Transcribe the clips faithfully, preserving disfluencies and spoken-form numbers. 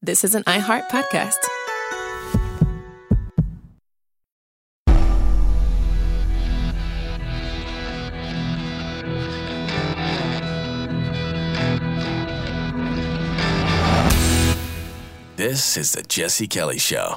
This is an iHeart podcast. This is the Jesse Kelly Show.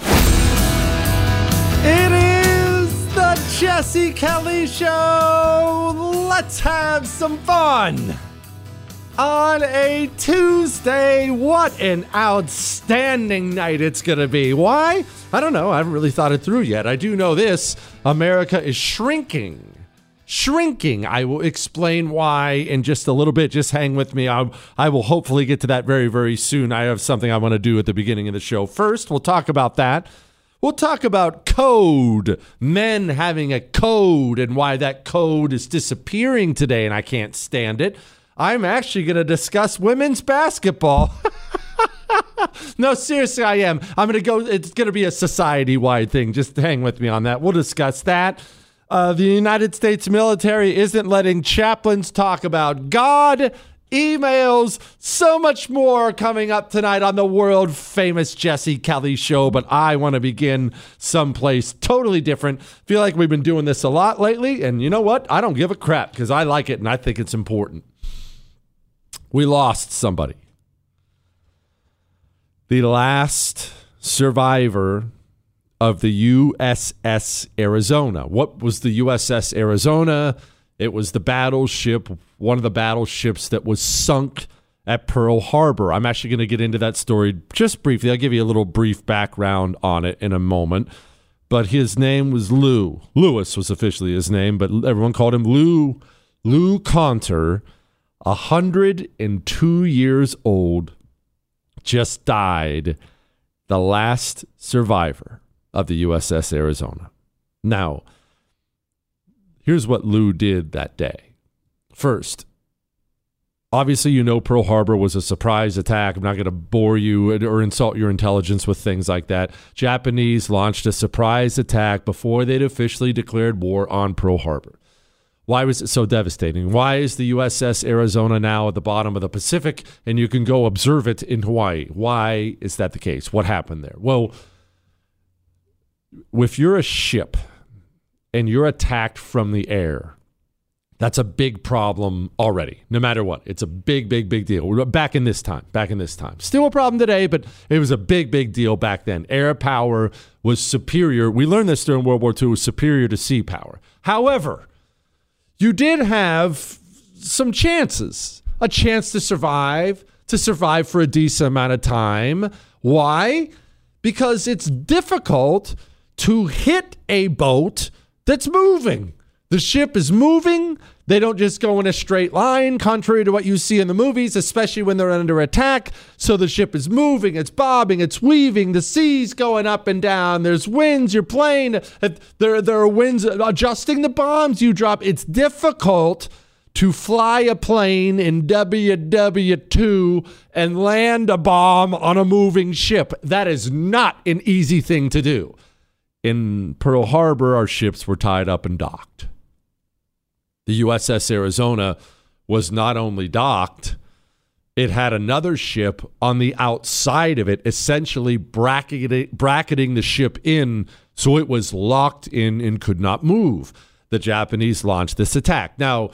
It is the Jesse Kelly Show. Let's have some fun. On a Tuesday, what an outstanding night it's going to be. Why? I don't know. I haven't really thought it through yet. I do know this. America is shrinking. Shrinking. I will explain why in just a little bit. Just hang with me. I, I will hopefully get to that very, very soon. I have something I want to do at the beginning of the show. First, we'll talk about that. We'll talk about code, men having a code and why that code is disappearing today, and I can't stand it. I'm actually going to discuss women's basketball. No, seriously, I am. I'm going to go. It's going to be a society-wide thing. Just hang with me on that. We'll discuss that. Uh, the United States military isn't letting chaplains talk about God, emails, so much more coming up tonight on the world-famous Jesse Kelly Show. But I want to begin someplace totally different. Feel like we've been doing this a lot lately. And you know what? I don't give a crap because I like it and I think it's important. We lost somebody. The last survivor of the U S S Arizona. What was the U S S Arizona? It was the battleship, one of the battleships that was sunk at Pearl Harbor. I'm actually going to get into that story just briefly. I'll give you a little brief background on it in a moment. But his name was Lou. Lewis was officially his name, but everyone called him Lou. Lou Conter. one hundred two years old, just died, the last survivor of the U S S Arizona. Now, here's what Lou did that day. First, obviously, you know Pearl Harbor was a surprise attack. I'm not going to bore you or insult your intelligence with things like that. Japanese launched a surprise attack before they'd officially declared war on Pearl Harbor. Why was it so devastating? Why is the U S S Arizona now at the bottom of the Pacific and you can go observe it in Hawaii? Why is that the case? What happened there? Well, if you're a ship and you're attacked from the air, that's a big problem already, no matter what. It's a big, big, big deal. Back in this time, back in this time. Still a problem today, but it was a big, big deal back then. Air power was superior. We learned this during World War Two, was superior to sea power. However, you did have some chances, a chance to survive, to survive for a decent amount of time. Why? Because it's difficult to hit a boat that's moving. The ship is moving. They don't just go in a straight line, contrary to what you see in the movies, especially when they're under attack. So the ship is moving, it's bobbing, it's weaving, the sea's going up and down, there's winds, you're playing, there, there are winds adjusting the bombs you drop. It's difficult to fly a plane in W W two and land a bomb on a moving ship. That is not an easy thing to do. In Pearl Harbor, our ships were tied up and docked. The U S S Arizona was not only docked, it had another ship on the outside of it, essentially bracketing, bracketing the ship in so it was locked in and could not move. The Japanese launched this attack. Now,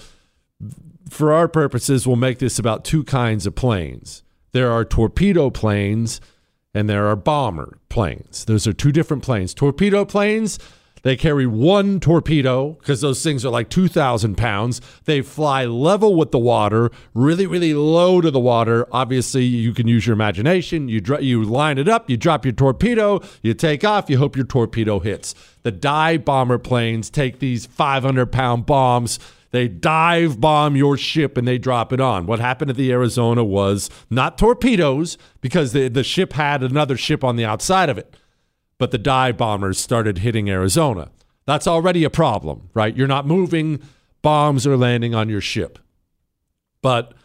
for our purposes, we'll make this about two kinds of planes. There are torpedo planes and there are bomber planes. Those are two different planes. Torpedo planes, they carry one torpedo because those things are like two thousand pounds. They fly level with the water, really, really low to the water. Obviously, you can use your imagination. You dr- you line it up, you drop your torpedo, you take off, you hope your torpedo hits. The dive bomber planes take these five hundred pound bombs. They dive bomb your ship and they drop it on. What happened at the Arizona was not torpedoes because the, the ship had another ship on the outside of it. But the dive bombers started hitting Arizona. That's already a problem, right? You're not moving. Bombs are landing on your ship. But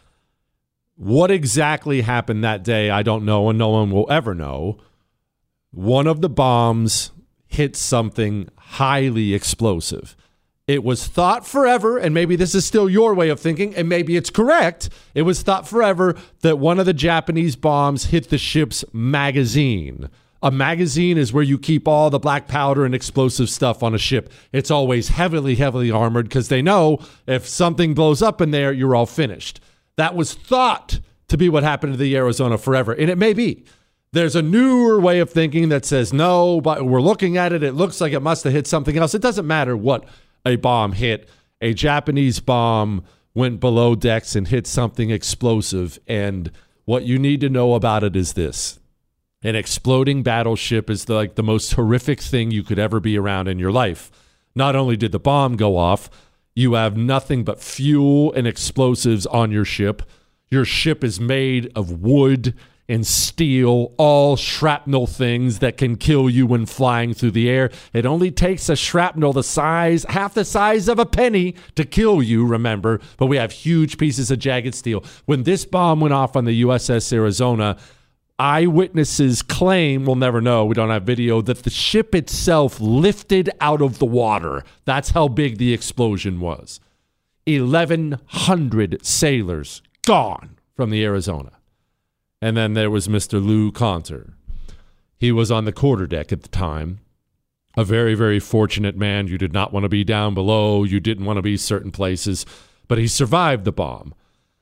what exactly happened that day, I don't know, and no one will ever know. One of the bombs hit something highly explosive. It was thought forever, and maybe this is still your way of thinking, and maybe it's correct. It was thought forever that one of the Japanese bombs hit the ship's magazine. A magazine is where you keep all the black powder and explosive stuff on a ship. It's always heavily, heavily armored because they know if something blows up in there, you're all finished. That was thought to be what happened to the Arizona forever, and it may be. There's a newer way of thinking that says, no, but we're looking at it. It looks like it must have hit something else. It doesn't matter what a bomb hit. A Japanese bomb went below decks and hit something explosive. And what you need to know about it is this. An exploding battleship is the, like the most horrific thing you could ever be around in your life. Not only did the bomb go off, you have nothing but fuel and explosives on your ship. Your ship is made of wood and steel, all shrapnel things that can kill you when flying through the air. It only takes a shrapnel the size, half the size of a penny to kill you, remember, but we have huge pieces of jagged steel. When this bomb went off on the U S S Arizona, eyewitnesses claim, we'll never know, we don't have video, that the ship itself lifted out of the water. That's how big the explosion was. eleven hundred sailors gone from the Arizona. And then there was Mister Lou Conter. He was on the quarterdeck at the time. A very, very fortunate man. You did not want to be down below. You didn't want to be certain places. But he survived the bomb.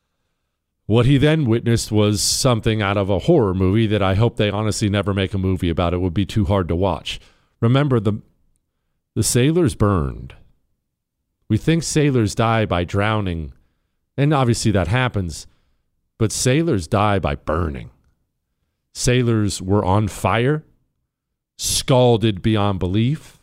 What he then witnessed was something out of a horror movie that I hope they honestly never make a movie about. It would be too hard to watch. Remember, the, the sailors burned. We think sailors die by drowning. And obviously that happens. But sailors die by burning. Sailors were on fire, scalded beyond belief,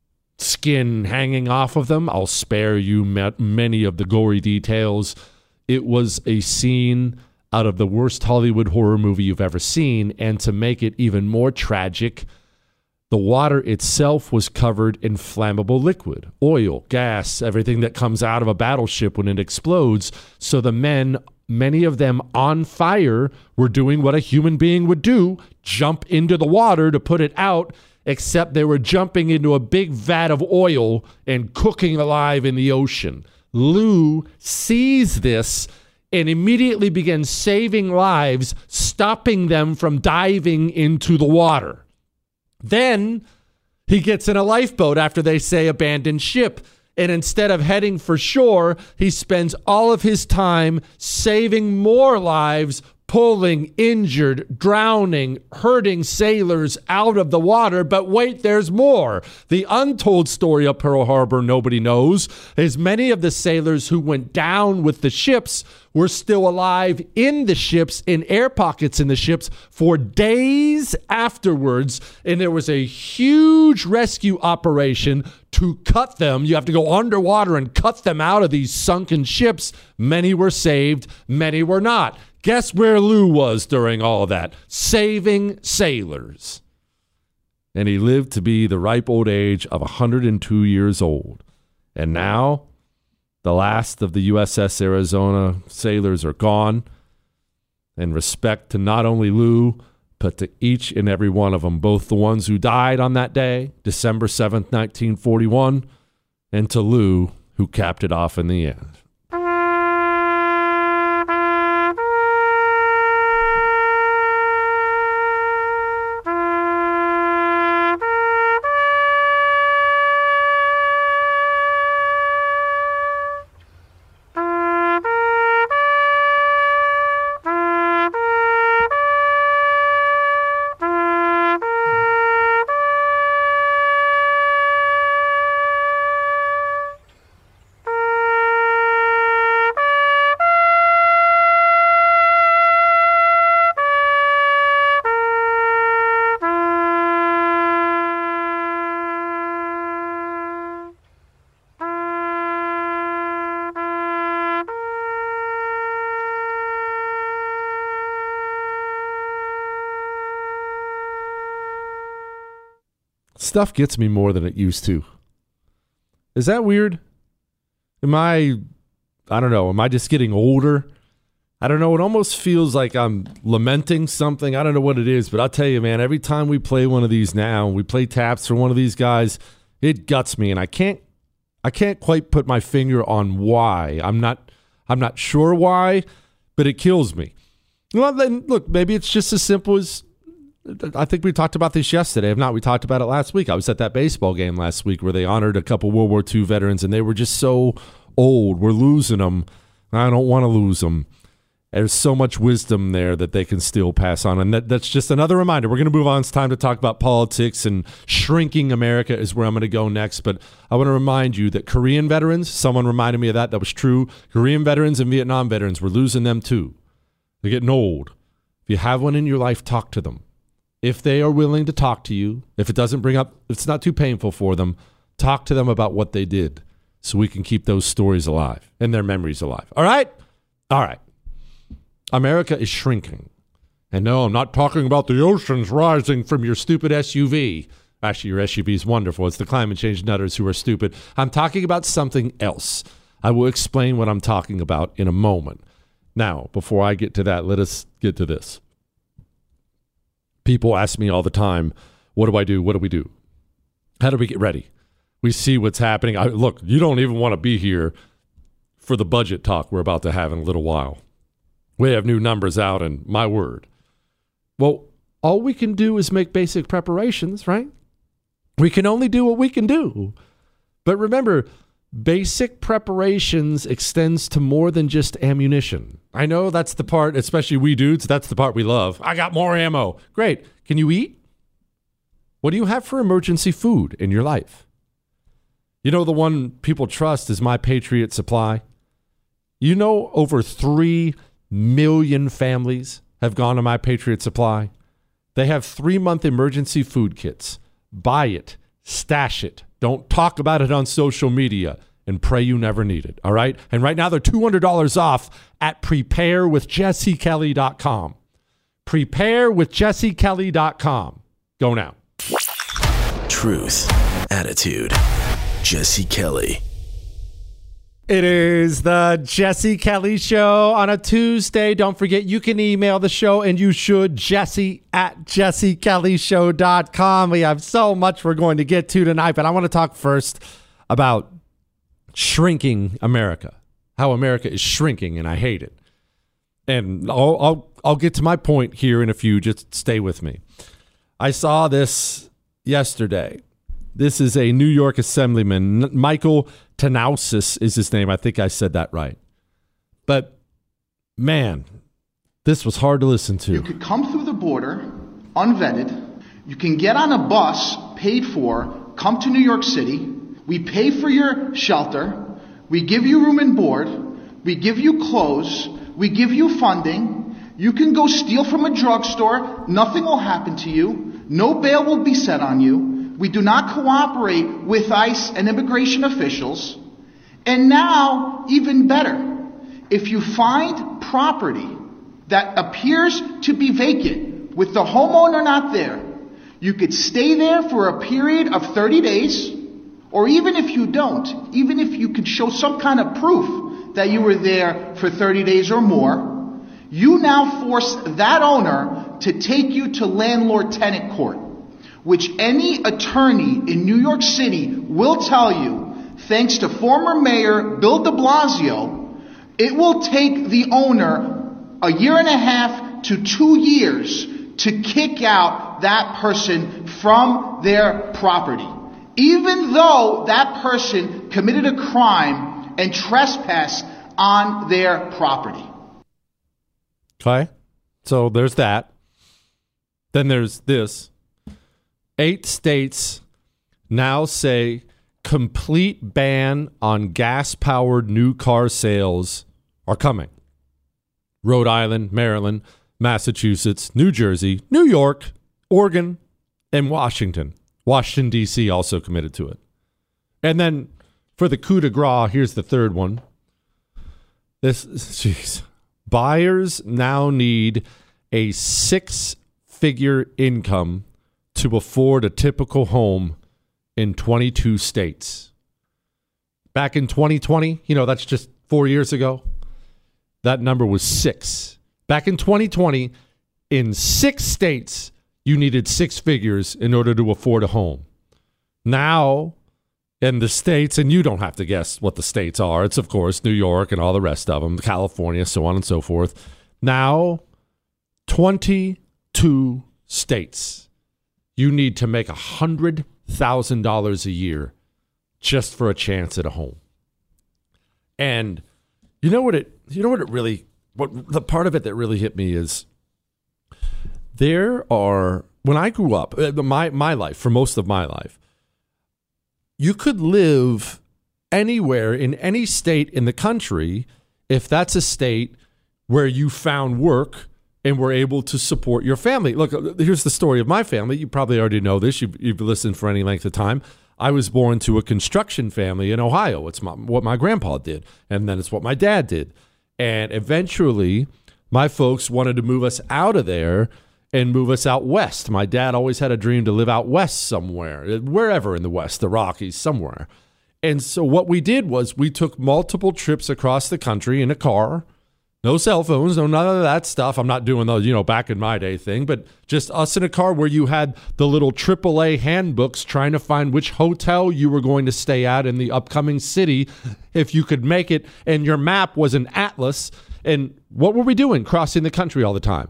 skin hanging off of them. I'll spare you many of the gory details. It was a scene out of the worst Hollywood horror movie you've ever seen. And to make it even more tragic, the water itself was covered in flammable liquid, oil, gas, everything that comes out of a battleship when it explodes. So the men, many of them on fire, were doing what a human being would do, jump into the water to put it out, except they were jumping into a big vat of oil and cooking alive in the ocean. Lou sees this and immediately begins saving lives, stopping them from diving into the water. Then he gets in a lifeboat after they say abandoned ship. And instead of heading for shore, he spends all of his time saving more lives, pulling injured, drowning, hurting sailors out of the water. But wait, there's more. The untold story of Pearl Harbor nobody knows is many of the sailors who went down with the ships were still alive in the ships, in air pockets in the ships, for days afterwards. And there was a huge rescue operation to cut them. You have to go underwater and cut them out of these sunken ships. Many were saved, many were not. Guess where Lou was during all of that? Saving sailors. And he lived to be the ripe old age of one hundred two years old. And now, the last of the U S S Arizona sailors are gone. And respect to not only Lou, but to each and every one of them, both the ones who died on that day, December seventh, nineteen forty-one, and to Lou, who capped it off in the end. Stuff gets me more than it used to. Is that weird? Am I, I don't know, am I just getting older? I don't know. It almost feels like I'm lamenting something. I don't know what it is, but I'll tell you, man, every time we play one of these now, we play taps for one of these guys, it guts me. And I can't, I can't quite put my finger on why. I'm not I'm not sure why, but it kills me. Well, then, look, maybe it's just as simple as, I think we talked about this yesterday. If not, we talked about it last week. I was at that baseball game last week where they honored a couple World War Two veterans, and they were just so old. We're losing them. I don't want to lose them. There's so much wisdom there that they can still pass on. And that, that's just another reminder. We're going to move on. It's time to talk about politics, and shrinking America is where I'm going to go next. But I want to remind you that Korean veterans, someone reminded me of that. That was true. Korean veterans and Vietnam veterans, we're losing them too. They're getting old. If you have one in your life, talk to them. If they are willing to talk to you, if it doesn't bring up, if it's not too painful for them, talk to them about what they did so we can keep those stories alive and their memories alive. All right? All right. America is shrinking. And no, I'm not talking about the oceans rising from your stupid S U V. Actually, your S U V is wonderful. It's the climate change nutters who are stupid. I'm talking about something else. I will explain what I'm talking about in a moment. Now, before I get to that, let us get to this. People ask me all the time, what do I do? What do we do? How do we get ready? We see what's happening. I, look, you don't even want to be here for the budget talk we're about to have in a little while. We have new numbers out, and my word. Well, all we can do is make basic preparations, right? We can only do what we can do. But remember, basic preparations extends to more than just ammunition. I know that's the part, especially we dudes, that's the part we love. I got more ammo. Great. Can you eat? What do you have for emergency food in your life? You know, the one people trust is My Patriot Supply. You know, over three million families have gone to My Patriot Supply. They have three-month emergency food kits. Buy it. Stash it. Don't talk about it on social media, and pray you never need it, all right? And right now they're two hundred dollars off at prepare with jesse kelly dot com. prepare with jesse kelly dot com. Go now. Truth, attitude, Jesse Kelly. It is the Jesse Kelly Show on a Tuesday. Don't forget, you can email the show, and you should, Jesse at jesse kelly show dot com. We have so much we're going to get to tonight, but I want to talk first about shrinking America, how America is shrinking, and I hate it. And I'll, I'll, I'll get to my point here in a few. Just stay with me. I saw this yesterday. This is a New York assemblyman, Michael Tanausis is his name. I think I said that right. But, man, this was hard to listen to. You could come through the border unvetted. You can get on a bus paid for, come to New York City. We pay for your shelter. We give you room and board. We give you clothes. We give you funding. You can go steal from a drugstore. Nothing will happen to you. No bail will be set on you. We do not cooperate with ICE and immigration officials. And now, even better, if you find property that appears to be vacant with the homeowner not there, you could stay there for a period of thirty days, or even if you don't, even if you could show some kind of proof that you were there for thirty days or more, you now force that owner to take you to landlord-tenant court, which any attorney in New York City will tell you, thanks to former Mayor Bill de Blasio, it will take the owner a year and a half to two years to kick out that person from their property, even though that person committed a crime and trespassed on their property. Okay, so there's that. Then there's this. Eight states now say complete ban on gas-powered new car sales are coming. Rhode Island, Maryland, Massachusetts, New Jersey, New York, Oregon, and Washington. Washington, D C also committed to it. And then for the coup de grace, here's the third one. This, jeez. Buyers now need a six-figure income to afford a typical home in twenty-two states. Back in twenty twenty, you know, that's just four years ago, that number was six. Back in twenty twenty, in six states, you needed six figures in order to afford a home. Now, And the states, and you don't have to guess what the states are. It's, of course, New York and all the rest of them, California, so on and so forth. Now, twenty-two states. You need to make one hundred thousand dollars a year just for a chance at a home. And you know what it, you know what it really, what the part of it that really hit me is there are, when I grew up, my, my life, for most of my life, you could live anywhere in any state in the country if that's a state where you found work and were able to support your family. Look, here's the story of my family. You probably already know this. You've, you've listened for any length of time. I was born to a construction family in Ohio. It's my, what my grandpa did, and then it's what my dad did. And eventually, my folks wanted to move us out of there and move us out west. My dad always had a dream to live out west somewhere, wherever in the West, the Rockies, somewhere. And so what we did was we took multiple trips across the country in a car. No cell phones, no none of that stuff. I'm not doing those, you know, back in my day thing, but just us in a car where you had the little triple A handbooks trying to find which hotel you were going to stay at in the upcoming city if you could make it. And your map was an atlas. And what were we doing crossing the country all the time?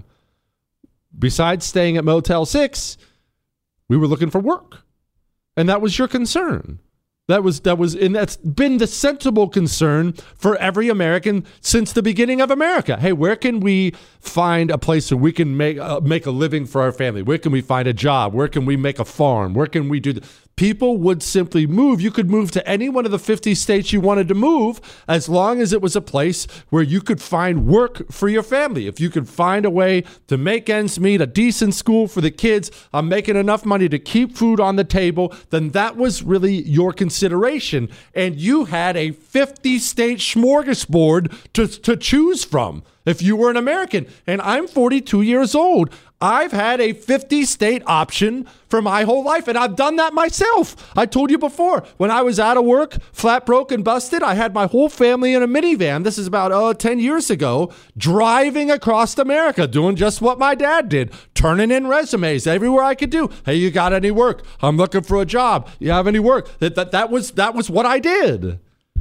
Besides staying at Motel six, we were looking for work. And that was your concern. That was, that was, and that's been the sensible concern for every American since the beginning of America. Hey, where can we find a place where we can make uh, make a living for our family? Where can we find a job? Where can we make a farm? Where can we do? Th- People would simply move. You could move to any one of the fifty states you wanted to move as long as it was a place where you could find work for your family. If you could find a way to make ends meet, a decent school for the kids, I'm making enough money to keep food on the table, then that was really your consideration. And you had a fifty-state smorgasbord to, to choose from if you were an American. And I'm forty-two years old. I've had a fifty-state option for my whole life, and I've done that myself. I told you before, when I was out of work, flat broke and busted, I had my whole family in a minivan. This is about uh, ten years ago, driving across America, doing just what my dad did, turning in resumes everywhere I could do. Hey, you got any work? I'm looking for a job. You have any work? That, that, that, was, that was what I did.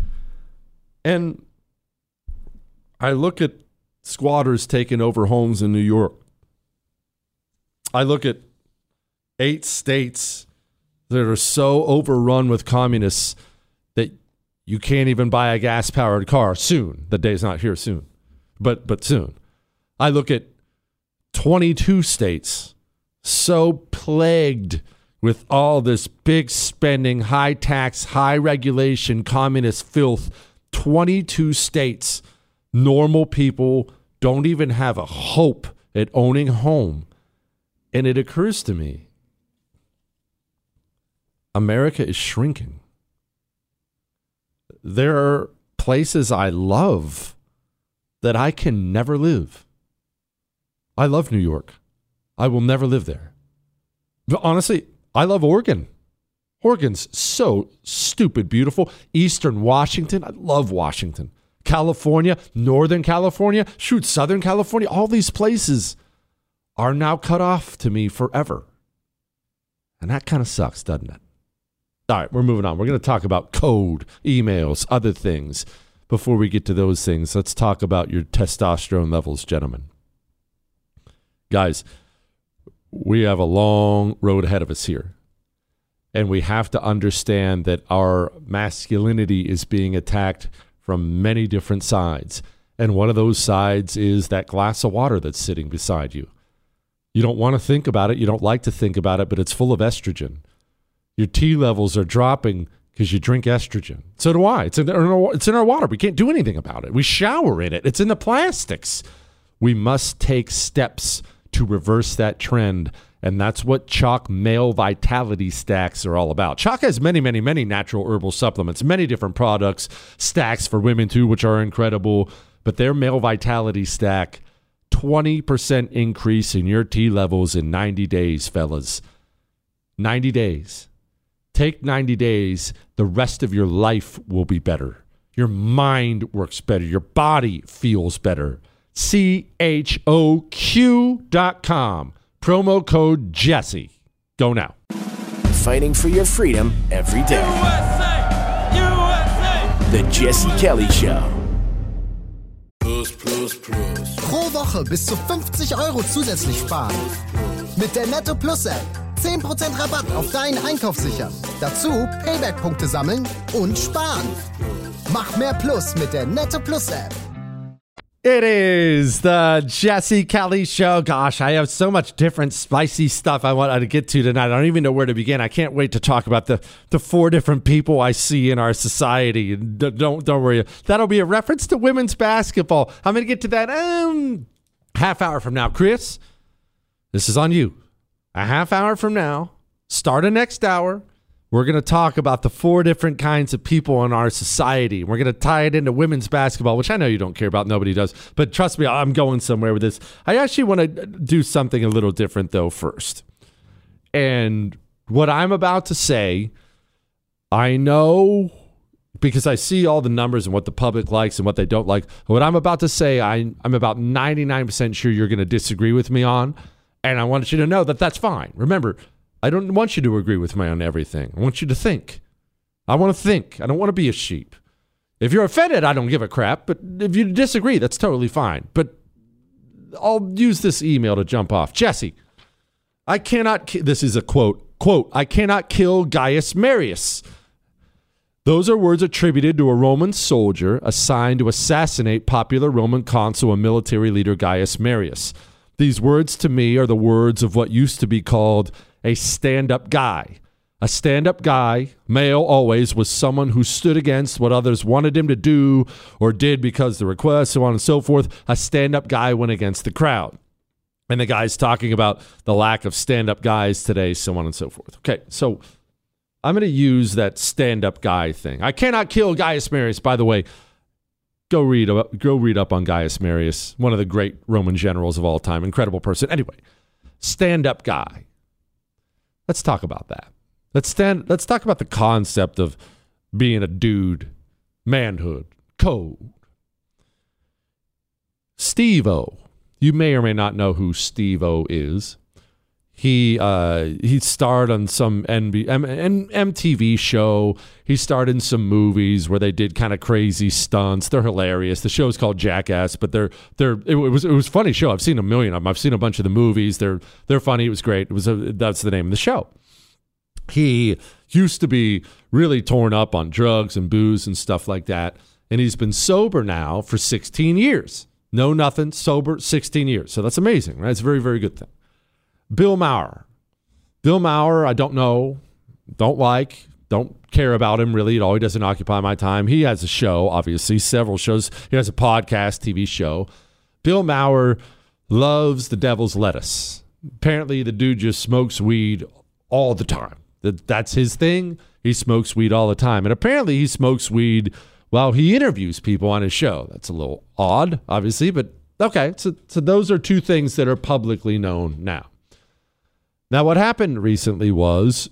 And I look at squatters taking over homes in New York. I look at eight states that are so overrun with communists that you can't even buy a gas-powered car soon. The day's not here soon, but but soon. I look at twenty-two states so plagued with all this big spending, high tax, high regulation, communist filth. twenty-two states, normal people don't even have a hope at owning a home. And it occurs to me, America is shrinking. There are places I love that I can never live. I love New York. I will never live there. But honestly, I love Oregon. Oregon's so stupid beautiful. Eastern Washington, I love Washington. California, Northern California, shoot, Southern California, all these places are now cut off to me forever. And that kind of sucks, doesn't it? All right, we're moving on. We're going to talk about code, emails, other things. Before we get to those things, let's talk about your testosterone levels, gentlemen. Guys, we have a long road ahead of us here. And we have to understand that our masculinity is being attacked from many different sides. And one of those sides is that glass of water that's sitting beside you. You don't want to think about it. You don't like to think about it, but it's full of estrogen. Your T levels are dropping because you drink estrogen. So do I. It's in, our, it's in our water. We can't do anything about it. We shower in it. It's in the plastics. We must take steps to reverse that trend. And that's what Choq Male Vitality Stacks are all about. Choq has many, many, many natural herbal supplements, many different products, stacks for women too, which are incredible. But their Male Vitality Stack, twenty percent increase in your T levels in ninety days, fellas. ninety days. Take ninety days. The rest of your life will be better. Your mind works better. Your body feels better. C H O Q dot com. Promo code Jesse. Go now. Fighting for your freedom every day. U S A! The Jesse Kelly Show. Plus, plus, plus. Pro Woche bis zu fünfzig Euro zusätzlich sparen. Mit der Netto Plus App. zehn Prozent Rabatt auf deinen Einkauf sichern. Dazu Payback-Punkte sammeln und sparen. Mach mehr Plus mit der Netto Plus App. It is the Jesse Kelly Show. Gosh, I have so much different spicy stuff I want to get to tonight. I don't even know where to begin. I can't wait to talk about the, the four different people I see in our society. Don't don't worry. That'll be a reference to women's basketball. I'm going to get to that um half hour from now. Chris, this is on you. A half hour from now, start a next hour. We're going to talk about the four different kinds of people in our society. We're going to tie it into women's basketball, which I know you don't care about. Nobody does. But trust me, I'm going somewhere with this. I actually want to do something a little different, though, first. And what I'm about to say, I know because I see all the numbers and what the public likes and what they don't like. What I'm about to say, I, I'm about ninety-nine percent sure you're going to disagree with me on. And I want you to know that that's fine. Remember, I don't want you to agree with me on everything. I want you to think. I want to think. I don't want to be a sheep. If you're offended, I don't give a crap. But if you disagree, that's totally fine. But I'll use this email to jump off. Jesse, I cannot, ki- this is a quote, quote, I cannot kill Gaius Marius. Those are words attributed to a Roman soldier assigned to assassinate popular Roman consul and military leader Gaius Marius. These words to me are the words of what used to be called a stand-up guy. A stand-up guy, male always, was someone who stood against what others wanted him to do or did because the request, so on and so forth. A stand-up guy went against the crowd. And the guy's talking about the lack of stand-up guys today, so on and so forth. Okay, so I'm going to use that stand-up guy thing. I cannot kill Gaius Marius, by the way. Go read up, go read up on Gaius Marius, one of the great Roman generals of all time. Incredible person. Anyway, stand-up guy. Let's talk about that. Let's stand. Let's talk about the concept of being a dude, manhood, code. Steve-O. You may or may not know who Steve-O is. He uh, he starred on some N B- M- M- MTV show. He starred in some movies where they did kind of crazy stunts. They're hilarious. The show's called Jackass, but they're they're it was it was a funny show. I've seen a million of them. I've seen a bunch of the movies. They're they're funny. It was great. It was a, that's the name of the show. He used to be really torn up on drugs and booze and stuff like that, and he's been sober now for sixteen years. No nothing, sober, sixteen years. So that's amazing, right? It's a very very good thing. Bill Maher. Bill Maher, I don't know, don't like, don't care about him really at all. He doesn't occupy my time. He has a show, obviously, several shows. He has a podcast, T V show. Bill Maher loves the devil's lettuce. Apparently, the dude just smokes weed all the time. That's his thing. He smokes weed all the time. And apparently, he smokes weed while he interviews people on his show. That's a little odd, obviously, but okay. So, so those are two things that are publicly known now. Now, what happened recently was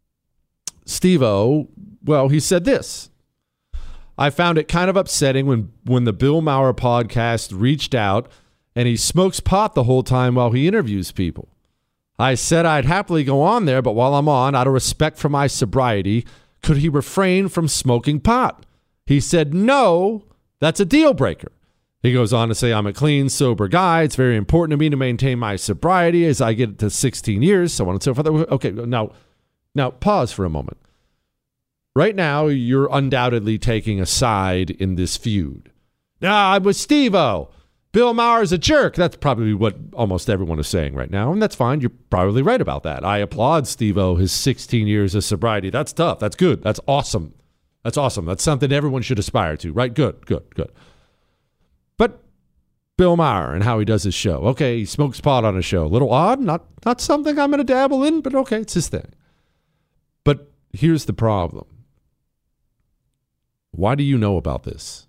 Steve-O, well, he said this. I found it kind of upsetting when, when the Bill Maher podcast reached out and he smokes pot the whole time while he interviews people. I said I'd happily go on there, but while I'm on, out of respect for my sobriety, could he refrain from smoking pot? He said, no, that's a deal breaker. He goes on to say, I'm a clean, sober guy. It's very important to me to maintain my sobriety as I get to sixteen years, so on and so forth. Okay, now, now pause for a moment. Right now, you're undoubtedly taking a side in this feud. Nah, I'm with Steve-O. Bill Maher is a jerk. That's probably what almost everyone is saying right now, and that's fine. You're probably right about that. I applaud Steve-O, his sixteen years of sobriety. That's tough. That's good. That's awesome. That's awesome. That's something everyone should aspire to, right? Good, good, good. But Bill Maher and how he does his show. Okay, he smokes pot on his show. A little odd, not not something I'm going to dabble in, but okay, it's his thing. But here's the problem. Why do you know about this?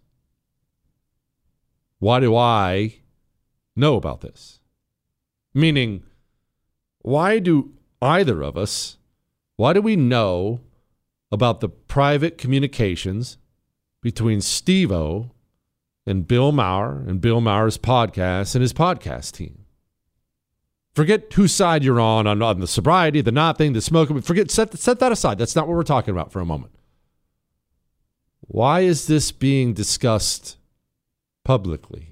Why do I know about this? Meaning, why do either of us, why do we know about the private communications between Steve-O and Bill Maher and Bill Maher's podcast and his podcast team? Forget whose side you're on, on, on the sobriety, the not thing, the smoking. Forget, set, set that aside. That's not what we're talking about for a moment. Why is this being discussed publicly?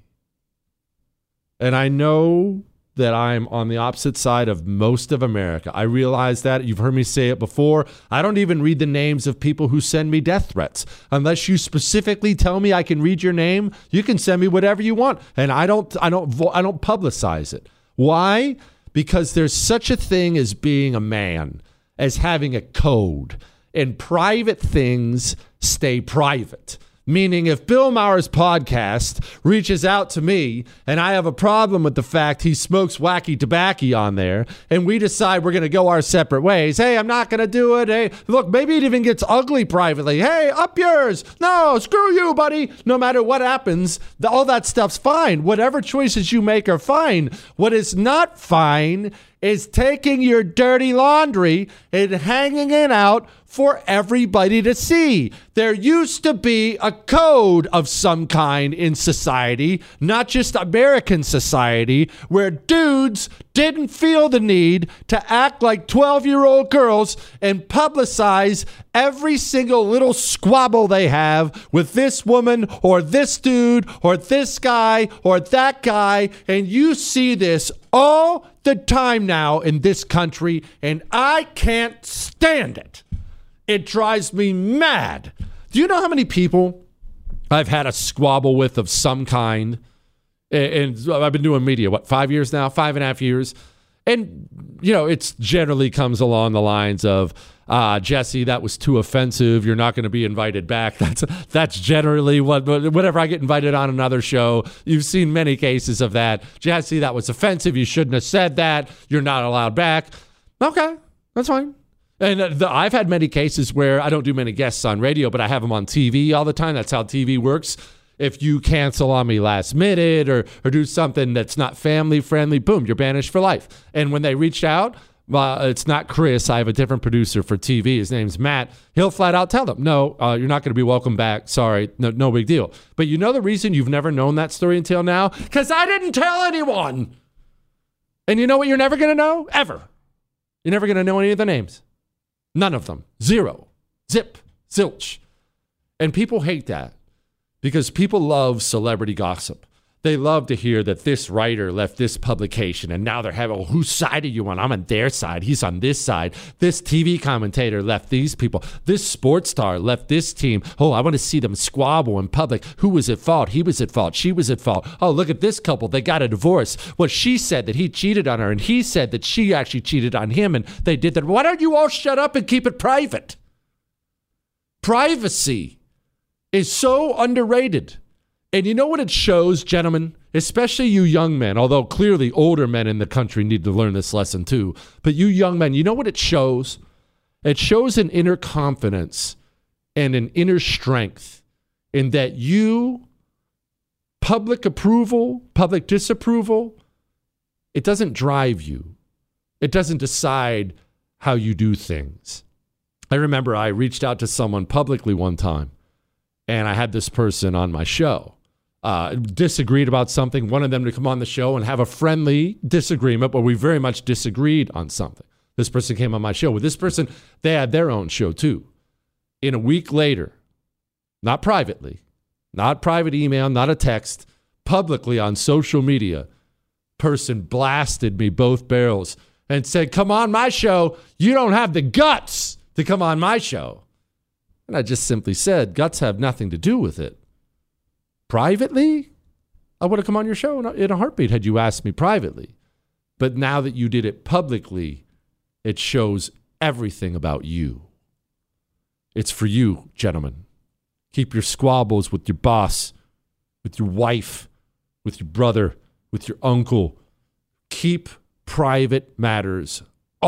And I know that I'm on the opposite side of most of America. I realize that. You've heard me say it before. I don't even read the names of people who send me death threats. Unless you specifically tell me I can read your name, you can send me whatever you want. And I don't I don't I don't publicize it. Why? Because there's such a thing as being a man, as having a code. And private things stay private. Meaning if Bill Maher's podcast reaches out to me and I have a problem with the fact he smokes wacky tobacco on there and we decide we're going to go our separate ways, hey, I'm not going to do it. Hey, look, maybe it even gets ugly privately. Hey, up yours. No, screw you, buddy. No matter what happens, the, all that stuff's fine. Whatever choices you make are fine. What is not fine is taking your dirty laundry and hanging it out for everybody to see. There used to be a code of some kind in society, not just American society, where dudes didn't feel the need to act like twelve-year-old girls and publicize every single little squabble they have with this woman or this dude or this guy or that guy. And you see this all the time now in this country, and I can't stand it. It drives me mad. Do you know how many people I've had a squabble with of some kind? And I've been doing media, what, five years now? Five and a half years? And, you know, it generally comes along the lines of, uh, Jesse, that was too offensive. You're not going to be invited back. That's that's generally what, whenever I get invited on another show, you've seen many cases of that. Jesse, that was offensive. You shouldn't have said that. You're not allowed back. Okay, that's fine. And the, I've had many cases where I don't do many guests on radio, but I have them on T V all the time. That's how T V works. If you cancel on me last minute or or do something that's not family friendly, boom, you're banished for life. And when they reached out, uh, it's not Chris. I have a different producer for T V. His name's Matt. He'll flat out tell them, no, uh, you're not going to be welcome back. Sorry, no, no big deal. But you know the reason you've never known that story until now? Because I didn't tell anyone. And you know what you're never going to know? Ever. You're never going to know any of the names. None of them. Zero. Zip. Zilch. And people hate that because people love celebrity gossip. They love to hear that this writer left this publication and now they're having, well, whose side are you on? I'm on their side. He's on this side. This T V commentator left these people. This sports star left this team. Oh, I want to see them squabble in public. Who was at fault? He was at fault. She was at fault. Oh, look at this couple. They got a divorce. Well, she said that he cheated on her and he said that she actually cheated on him and they did that. Why don't you all shut up and keep it private? Privacy is so underrated. And you know what it shows, gentlemen, especially you young men, although clearly older men in the country need to learn this lesson too. But you young men, you know what it shows? It shows an inner confidence and an inner strength in that you, public approval, public disapproval, it doesn't drive you. It doesn't decide how you do things. I remember I reached out to someone publicly one time, and I had this person on my show. Uh, disagreed about something, wanted them to come on the show and have a friendly disagreement, but we very much disagreed on something. This person came on my show. With this person, they had their own show too. In a week later, not privately, not private email, not a text, publicly on social media, person blasted me both barrels and said, come on my show. You don't have the guts to come on my show. And I just simply said, guts have nothing to do with it. Privately, I would have come on your show in a heartbeat had you asked me privately. But now that you did it publicly, it shows everything about you. It's for you, gentlemen. Keep your squabbles with your boss, with your wife, with your brother, with your uncle. Keep private matters,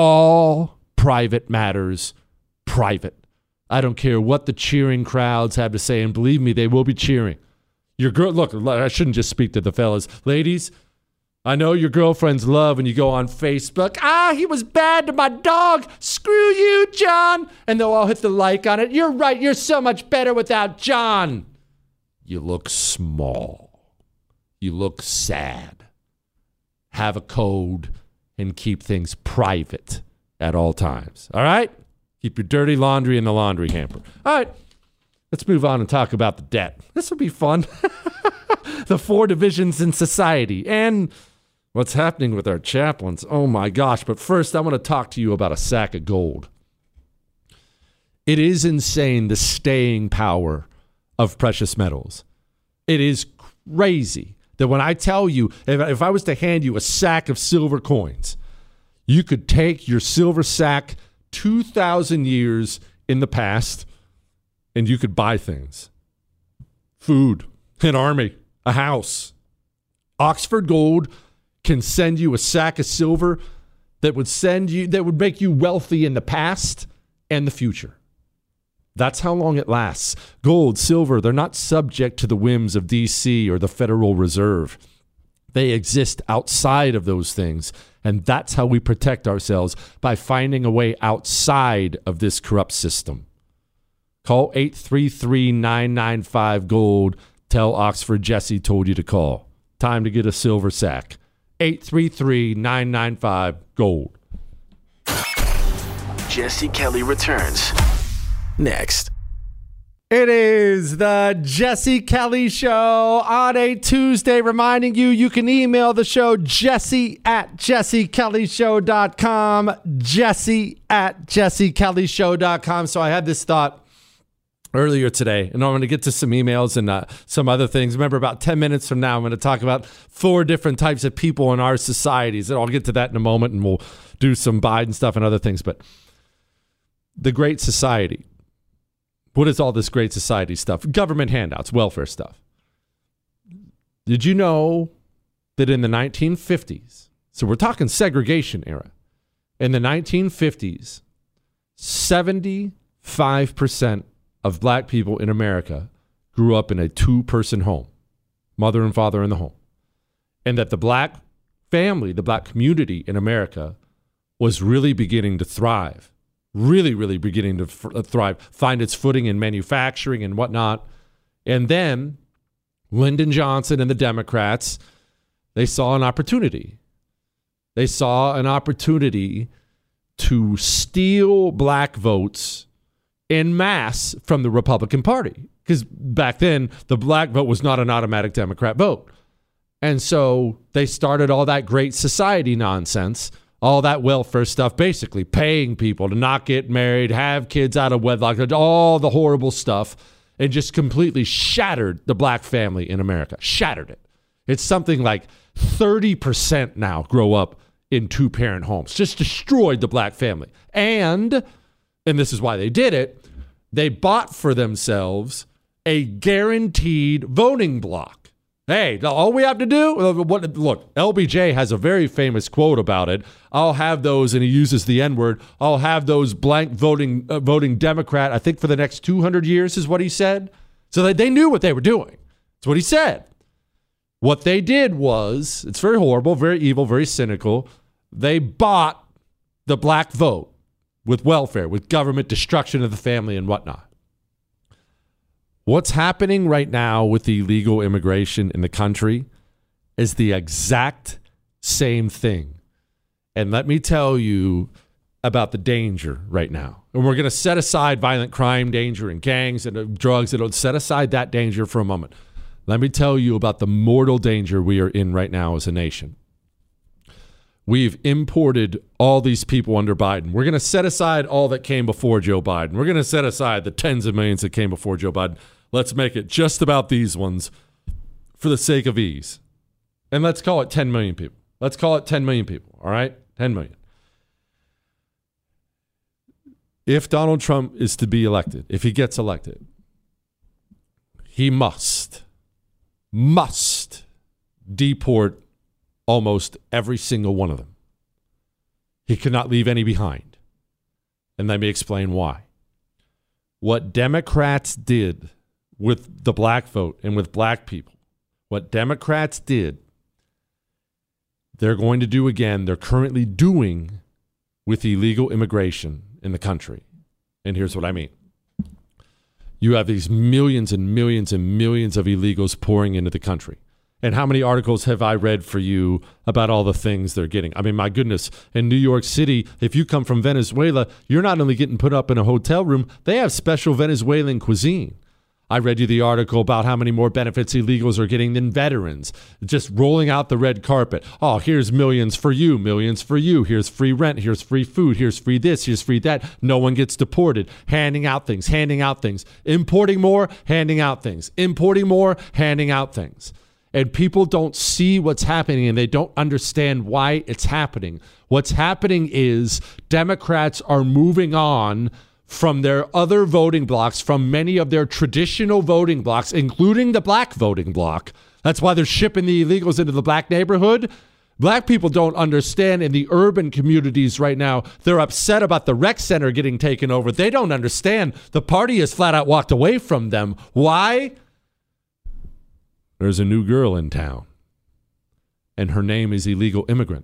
all private matters, private. I don't care what the cheering crowds have to say, and believe me, they will be cheering. Your girl, look, I shouldn't just speak to the fellas. Ladies, I know your girlfriends love when you go on Facebook. Ah, he was bad to my dog. Screw you, John. And they'll all hit the like on it. You're right. You're so much better without John. You look small. You look sad. Have a code and keep things private at all times. All right? Keep your dirty laundry in the laundry hamper. All right. Let's move on and talk about the debt. This will be fun. The four divisions in society and what's happening with our chaplains. Oh my gosh. But first, I want to talk to you about a sack of gold. It is insane, the staying power of precious metals. It is crazy that when I tell you, if, if I was to hand you a sack of silver coins, you could take your silver sack two thousand years in the past and you could buy things. Food, an army, a house. Oxford Gold can send you a sack of silver that would send you, that would make you wealthy in the past and the future. That's how long it lasts. Gold, silver, they're not subject to the whims of D C or the Federal Reserve. They exist outside of those things. And that's how we protect ourselves, by finding a way outside of this corrupt system. Call eight three three, nine nine five, GOLD. Tell Oxford Jesse told you to call. Time to get a silver sack. eight three three, nine nine five, GOLD. Jesse Kelly returns next. It is the Jesse Kelly Show on a Tuesday, reminding you you can email the show, Jesse at jesse kelly show dot com, Jesse at jesse kelly show dot com. So I had this thought earlier today, and I'm going to get to some emails and uh, some other things. Remember, about ten minutes from now, I'm going to talk about four different types of people in our societies, and I'll get to that in a moment, and we'll do some Biden stuff and other things. But the Great Society. What is all this Great Society stuff? Government handouts, welfare stuff. Did you know that in the nineteen fifties, so we're talking segregation era, in the nineteen fifties, seventy-five percent of black people in America grew up in a two-person home, mother and father in the home, and that the black family, the black community in America was really beginning to thrive. really, really beginning to f- thrive, find its footing in manufacturing and whatnot. And then Lyndon Johnson and the Democrats, they saw an opportunity. They saw an opportunity to steal black votes en masse from the Republican Party. Because back then, the black vote was not an automatic Democrat vote. And so they started all that Great Society nonsense, all that welfare stuff, basically paying people to not get married, have kids out of wedlock, all the horrible stuff, and just completely shattered the black family in America. Shattered it. It's something like thirty percent now grow up in two-parent homes. Just destroyed the black family. And, and this is why they did it, they bought for themselves a guaranteed voting block. Hey, all we have to do, what, look, L B J has a very famous quote about it. I'll have those, and he uses the N-word, I'll have those blank voting uh, voting Democrat, I think for the next two hundred years is what he said. So they, they knew what they were doing. That's what he said. What they did was, it's very horrible, very evil, very cynical. They bought the black vote with welfare, with government destruction of the family and whatnot. What's happening right now with illegal immigration in the country is the exact same thing. And let me tell you about the danger right now. And we're going to set aside violent crime danger and gangs and drugs. It'll set aside that danger for a moment. Let me tell you about the mortal danger we are in right now as a nation. We've imported all these people under Biden. We're going to set aside all that came before Joe Biden. We're going to set aside the tens of millions that came before Joe Biden. Let's make it just about these ones for the sake of ease. And let's call it ten million people. Let's call it ten million people, all right? ten million. If Donald Trump is to be elected, if he gets elected, he must, must deport almost every single one of them. He cannot leave any behind. And let me explain why. What Democrats did with the black vote and with black people, what Democrats did, they're going to do again, they're currently doing with illegal immigration in the country. And here's what I mean. You have these millions and millions and millions of illegals pouring into the country. And how many articles have I read for you about all the things they're getting? I mean, my goodness, in New York City, if you come from Venezuela, you're not only getting put up in a hotel room, they have special Venezuelan cuisine. I read you the article about how many more benefits illegals are getting than veterans. Just rolling out the red carpet. Oh, here's millions for you, millions for you. Here's free rent. Here's free food. Here's free this. Here's free that. No one gets deported. Handing out things, handing out things. Importing more, handing out things. Importing more, handing out things. And people don't see what's happening, and they don't understand why it's happening. What's happening is Democrats are moving on from their other voting blocks, from many of their traditional voting blocks, including the black voting block. That's why they're shipping the illegals into the black neighborhood. Black people don't understand in the urban communities right now. They're upset about the rec center getting taken over. They don't understand. The party has flat out walked away from them. Why? There's a new girl in town, and her name is illegal immigrant.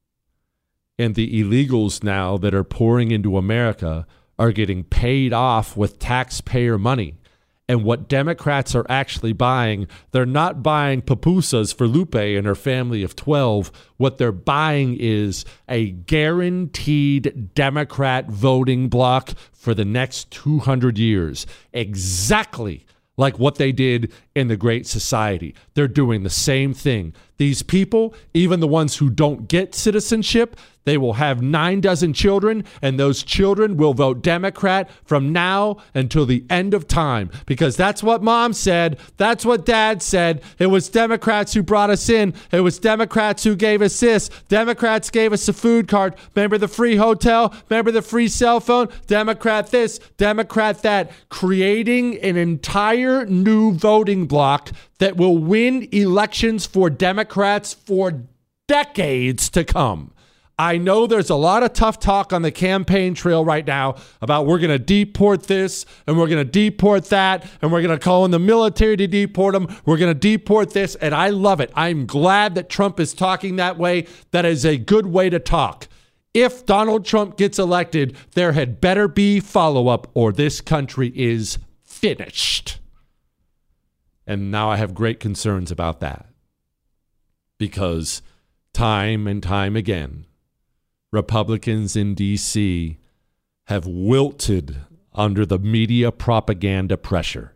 And the illegals now that are pouring into America are getting paid off with taxpayer money. And what Democrats are actually buying, they're not buying pupusas for Lupe and her family of twelve. What they're buying is a guaranteed Democrat voting block for the next two hundred years. Exactly like what they did in the Great Society. They're doing the same thing. These people, even the ones who don't get citizenship, they will have nine dozen children, and those children will vote Democrat from now until the end of time, because that's what mom said. That's what dad said. It was Democrats who brought us in. It was Democrats who gave us this. Democrats gave us a food card. Remember the free hotel? Remember the free cell phone? Democrat this, Democrat that, creating an entire new voting block that will win elections for Democrats for decades to come. I know there's a lot of tough talk on the campaign trail right now about we're going to deport this and we're going to deport that and we're going to call in the military to deport them. We're going to deport this. And I love it. I'm glad that Trump is talking that way. That is a good way to talk. If Donald Trump gets elected, there had better be follow-up or this country is finished. And now I have great concerns about that, because time and time again, Republicans in D C have wilted under the media propaganda pressure.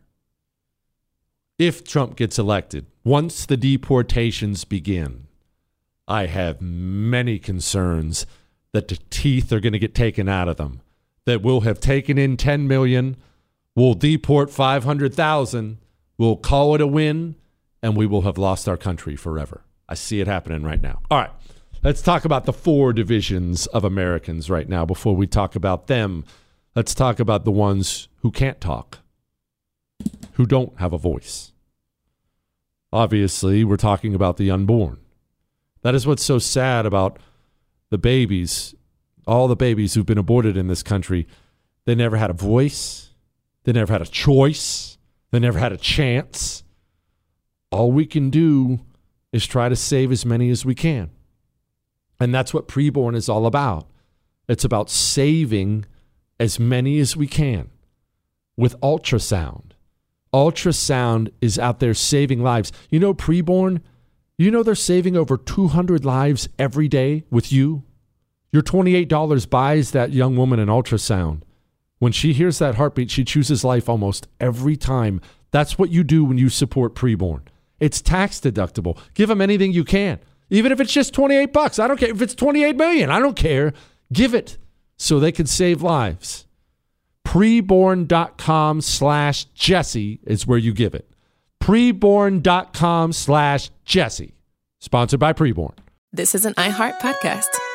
If Trump gets elected, once the deportations begin, I have many concerns that the teeth are going to get taken out of them, that we'll have taken in ten million, we'll deport five hundred thousand, we'll call it a win, and we will have lost our country forever. I see it happening right now. All right. Let's talk about the four divisions of Americans right now. Before we talk about them, let's talk about the ones who can't talk, who don't have a voice. Obviously, we're talking about the unborn. That is what's so sad about the babies, all the babies who've been aborted in this country. They never had a voice. They never had a choice. They never had a chance. All we can do is try to save as many as we can. And that's what preborn is all about. It's about saving as many as we can with ultrasound. Ultrasound is out there saving lives. You know, preborn, you know they're saving over two hundred lives every day with you. Your twenty-eight dollars buys that young woman an ultrasound. When she hears that heartbeat, she chooses life almost every time. That's what you do when you support preborn. It's tax deductible. Give them anything you can. Even if it's just twenty-eight bucks. I don't care. If it's twenty-eight million, I don't care. Give it so they can save lives. Preborn.com slash Jesse is where you give it. Preborn.com slash Jesse. Sponsored by Preborn. This is an iHeart podcast.